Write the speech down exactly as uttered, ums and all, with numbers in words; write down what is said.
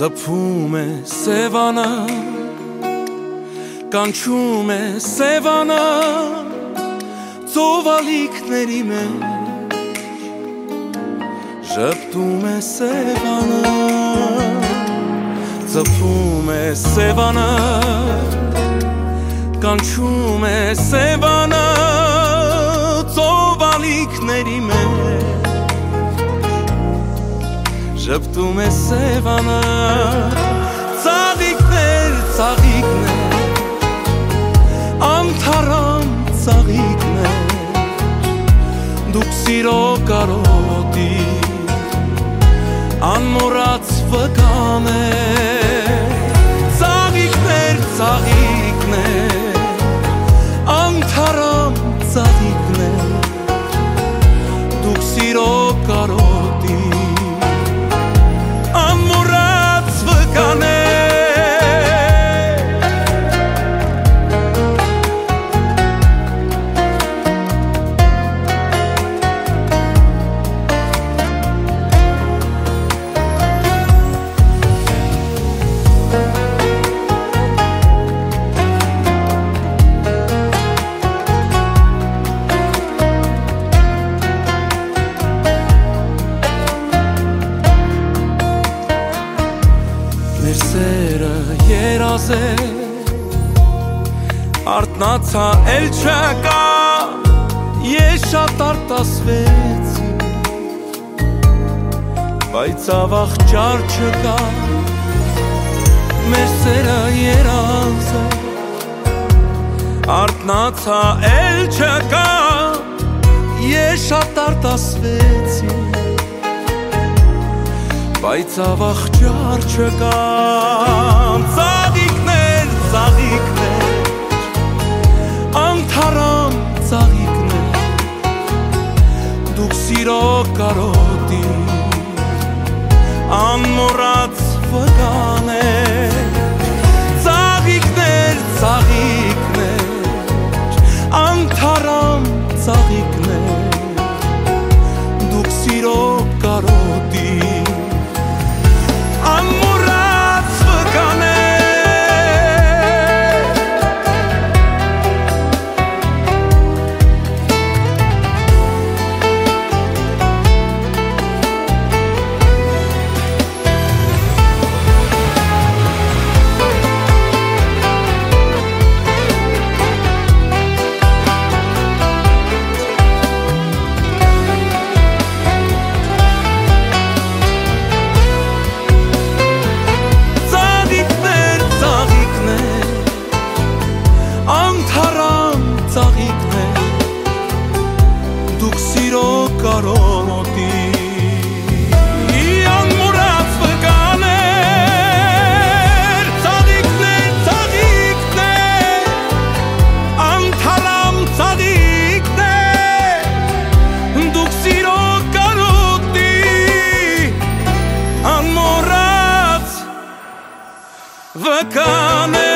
Ծփում է սևանը, կանչում է սևանը, ծովալիքների մեջ ժպտում է սևանը, ծփում է սևանը, կանչում է սևանը, ծովալիքների մեջ ժպտում է սևանը, ծաղիկներ, ծաղիկներ, անթարամ ծաղիկներ, դուք սիրո կարոտի, անմոռաց վկաներ, ծաղիկներ, ծաղիկներ, անթարամ ծաղիկներ, դուք սիրո կարոտի, մեր սերը երազ է, արտնացա էլ չկա, ես շատ արտասվեցի, բայց ավաղճար չկա, մեր սերը երազ է, արտնացա էլ չկա, ես շատ արտասվեցի, բայց ավաղճար չկա, ծաղիկներ, ծաղիկներ, անթարամ ծաղիկներ, դուք սիրո կարոտի, անմոռաց վկաներ, ծաղիկներ, ծաղիկներ, անթարամ ծաղիկներ, դուք սիրո կարոտի, կարոտի, անմոռաց վկաներ, ծաղիկներ, ծաղիկներ, անթարամ ծաղիկներ, դուք սիրո կարոտի, անմոռաց վկաներ